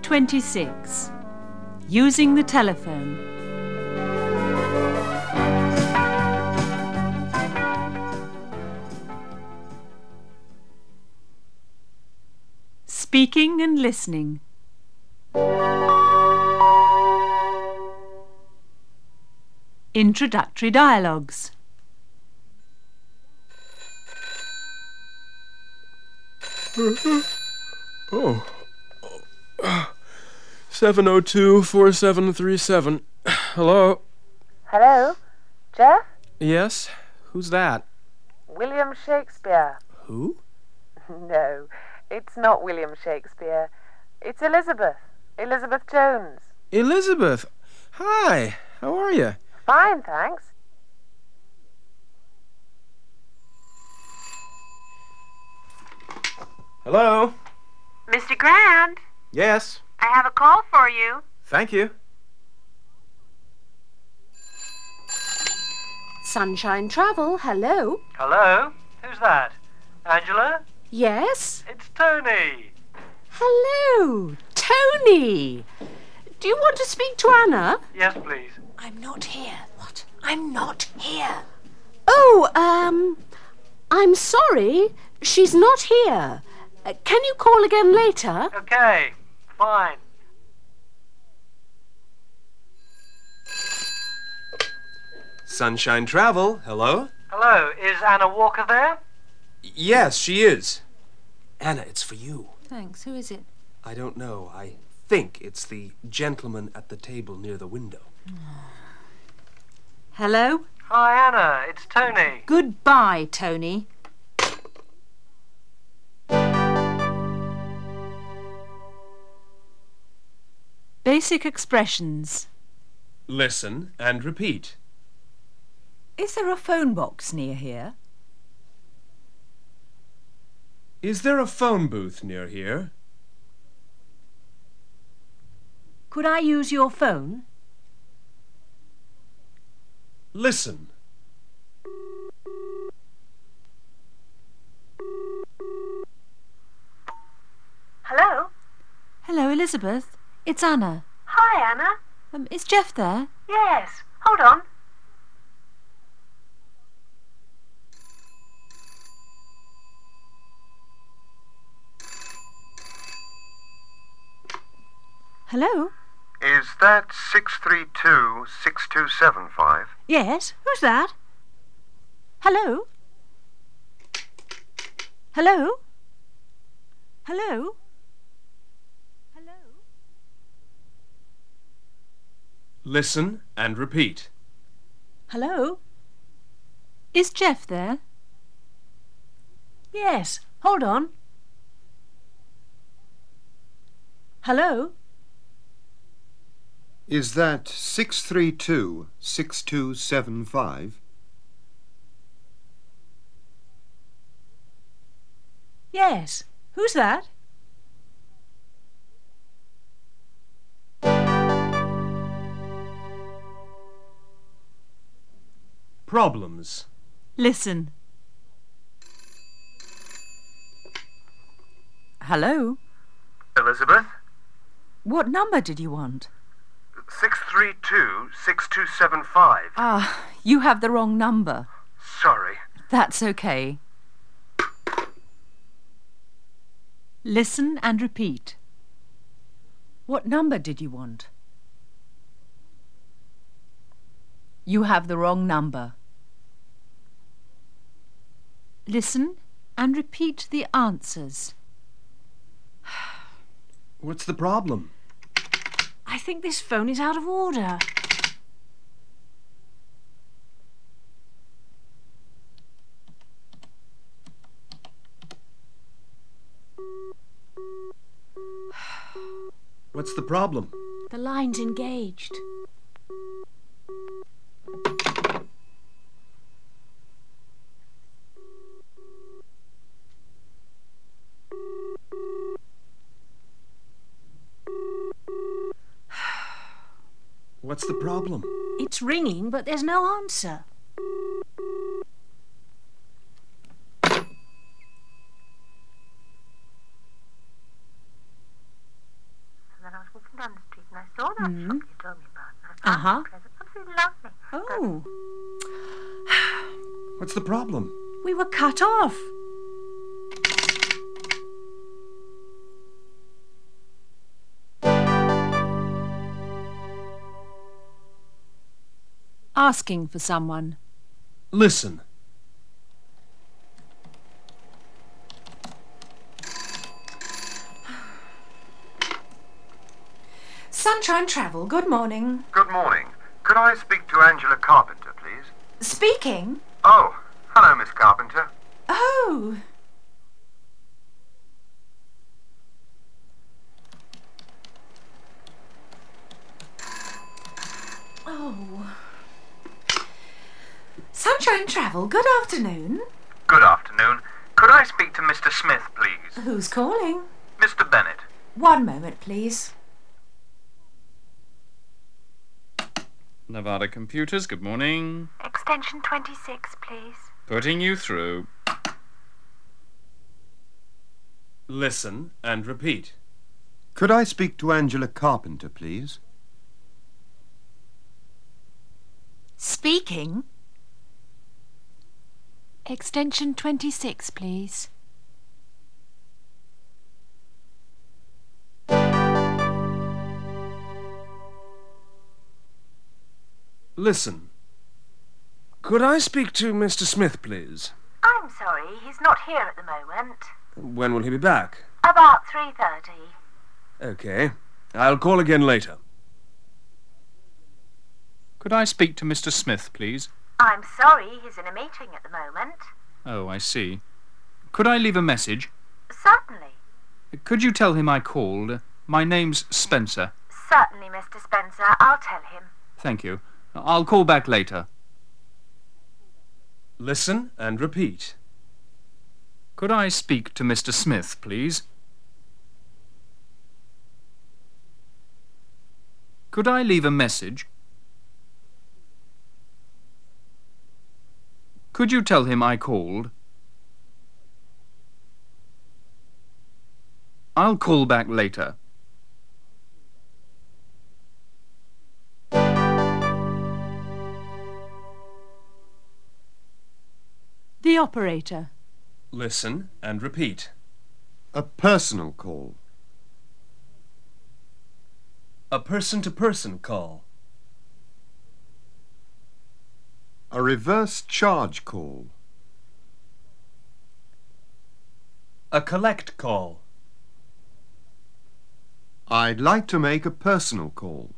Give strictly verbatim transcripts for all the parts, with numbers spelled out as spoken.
twenty-six. Using the telephone. Speaking and listening. Introductory dialogues. Oh. seven oh two, four seven three seven. Hello? Hello? Jeff? Yes? Who's that? William Shakespeare. Who? No, it's not William Shakespeare. It's Elizabeth. Elizabeth Jones. Elizabeth! Hi! How are you? Fine, thanks. Hello? Mister Grant, Yes? I have a call for you. Thank you. Sunshine Travel, hello. Hello? Who's that? Angela? Yes? It's Tony. Hello, Tony. Do you want to speak to Anna? Yes, please. I'm not here. What? I'm not here. Oh, um, I'm sorry. She's not here. Uh, can you call again later? Okay, fine. Sunshine Travel, hello? Hello, is Anna Walker there? Yes, she is. Anna, it's for you. Thanks. Who is it? I don't know. I think it's the gentleman at the table near the window. Hello? Hi, Anna. It's Tony. Goodbye, Tony. Basic expressions. Listen and repeat. Is there a phone box near here? Is there a phone booth near here? Could I use your phone? Listen. Hello? Hello, Elizabeth. It's Anna. Hi, Anna. Um, is Jeff there? Yes. Hold on. Hello? Is that six three two, six two seven five? Yes. Who's that? Hello? Hello? Hello? Hello? Listen and repeat. Hello? Is Jeff there? Yes. Hold on. Hello? Is that six three two, six two seven five? Yes. Who's that? Problems. Listen. Hello? Elizabeth? What number did you want? six three two, six two seven five. Ah, you have the wrong number. Sorry. That's okay. Listen and repeat. What number did you want? You have the wrong number. Listen and repeat the answers. What's the problem? I think this phone is out of order. What's the problem? The line's engaged. What's the problem? It's ringing, but there's no answer. And then I was Hmm. You told me about that. Uh-huh. Present. Absolutely lovely. Oh, What's the problem? we were cut off. Asking for someone. Listen. Sunshine Travel, good morning. Good morning. Could I speak to Angela Carpenter, please? Speaking? Oh, hello, Miss Carpenter. Oh. Oh. Sunshine Travel, good afternoon. Good afternoon. Could I speak to Mister Smith, please? Who's calling? Mister Bennett. One moment, please. Nevada Computers, good morning. Extension twenty-six, please. Putting you through. Listen and repeat. Could I speak to Angela Carpenter, please? Speaking. Extension twenty-six, please. Listen. Could I speak to Mister Smith, please? I'm sorry, he's not here at the moment. When will he be back? About three thirty. Okay. I'll call again later. Could I speak to Mister Smith, please? I'm sorry, he's in a meeting at the moment. Oh, I see. Could I leave a message? Certainly. Could you tell him I called? My name's Spencer. Certainly, Mister Spencer. I'll tell him. Thank you. I'll call back later. Listen and repeat. Could I speak to Mister Smith, please? Could I leave a message? Could you tell him I called? I'll call back later. The operator. Listen and repeat. A personal call. A person-to-person call. A reverse charge call. A collect call. I'd like to make a personal call.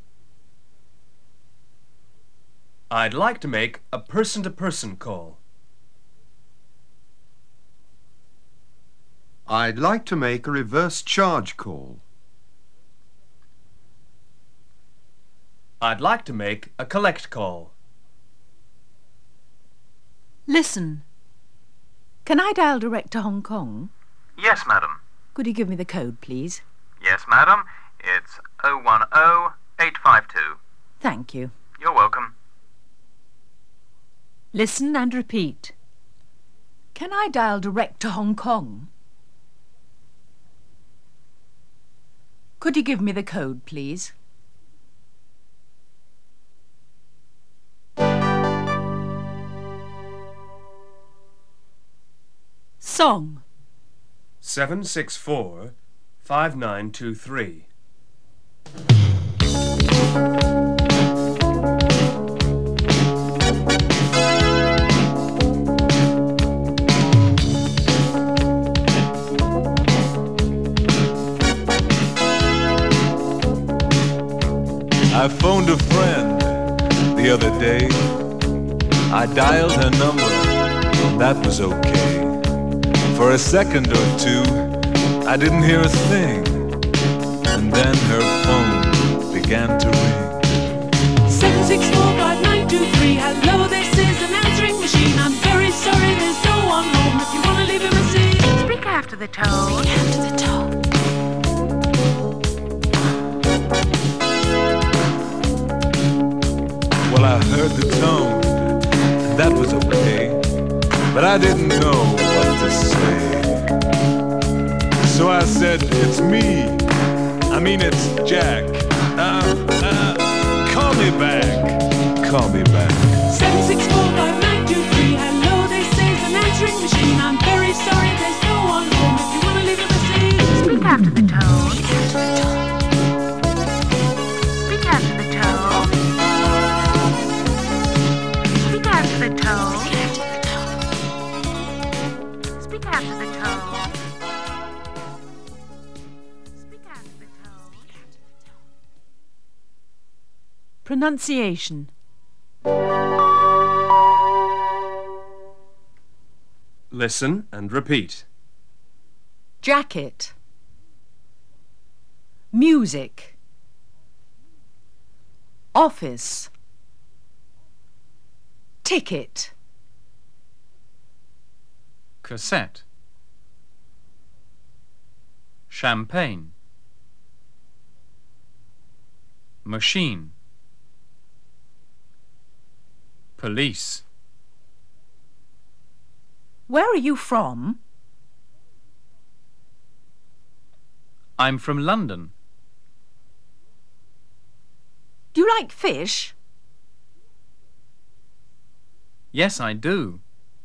I'd like to make a person-to-person call. I'd like to make a reverse charge call. I'd like to make a collect call. Listen. Can I dial direct to Hong Kong? Yes, madam. Could you give me the code, please? Yes, madam. It's oh one oh eight five two. Thank you. You're welcome. Listen and repeat. Can I dial direct to Hong Kong? Could you give me the code, please? Song. Seven six four five nine two three. I phoned a friend the other day. I dialed her number, and that was okay. For a second or two, I didn't hear a thing, and then her phone began to ring. Seven six four five nine two three. Hello, this is an answering machine. I'm very sorry, there's no one home. If you want to leave a message, Speak after the tone. speak after the tone. Well, I heard the tone, and that was okay, but I didn't know what to say. So I said, it's me. I mean, it's Jack. Uh, call me back. seven six four five nine two three. Hello, this is an answering machine. I'm very sorry, there's no one home. If you want to leave a message, Speak after the tone. Speak after the tone. Speak after the tone. Speak after the tone. Speak after the tone. Pronunciation. Listen and repeat. Jacket. Music. Office. Ticket. Cassette. Champagne. Machine. Police. Where are you from? I'm from London. Do you like fish? Yes, I do.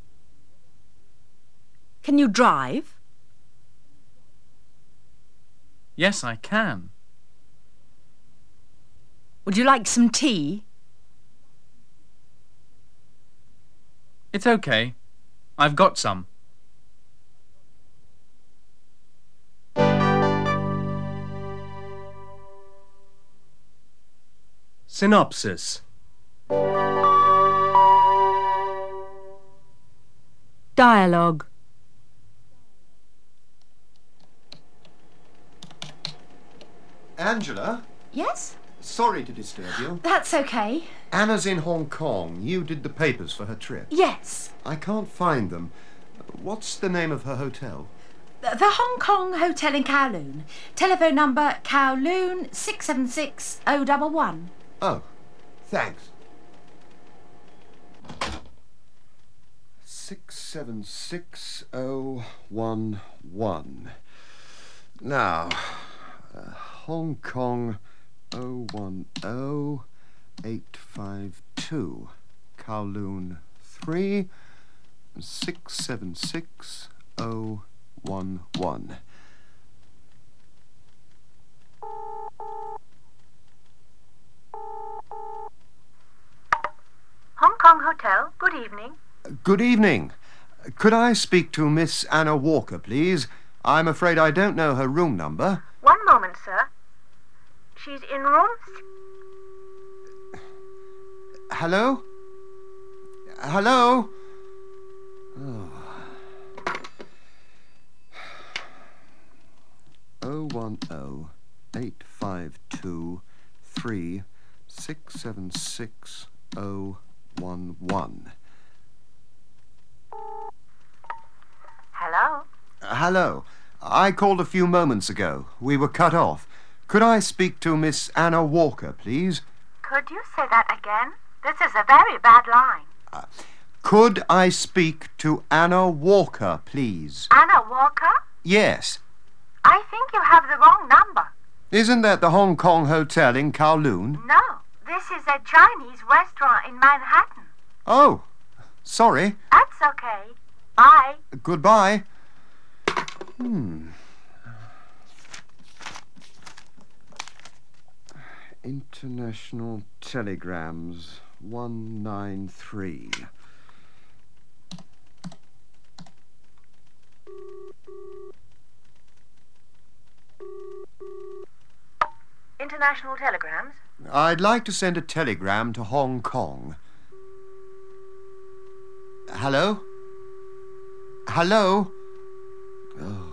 Can you drive? Yes, I can. Would you like some tea? It's okay. I've got some. Synopsis. Dialogue. Angela? Yes? Sorry to disturb you. That's okay. Anna's in Hong Kong. You did the papers for her trip. Yes. I can't find them. What's the name of her hotel? The, the Hong Kong Hotel in Kowloon. Telephone number Kowloon six seven six oh one one. Oh, thanks. six seven six oh one one. Now, uh, Hong Kong oh one oh eight five two. Kowloon three six seven six oh one one. Hong Kong Hotel, good evening. Good evening. Could I speak to Miss Anna Walker, please? I'm afraid I don't know her room number. One moment, sir. She's in room... Hello? Hello? Oh. oh one oh eight five two three six seven six oh one one. Hello? Uh, hello. I called a few moments ago. We were cut off. Could I speak to Miss Anna Walker, please? Could you say that again? This is a very bad line. Uh, could I speak to Anna Walker, please? Anna Walker? Yes. I think you have the wrong number. Isn't that the Hong Kong Hotel in Kowloon? No, this is a Chinese restaurant in Manhattan. Oh, sorry. That's okay. Bye. Goodbye. Hmm. International Telegrams one nine three. International telegrams? I'd like to send a telegram to Hong Kong. Hello? Hello? Oh.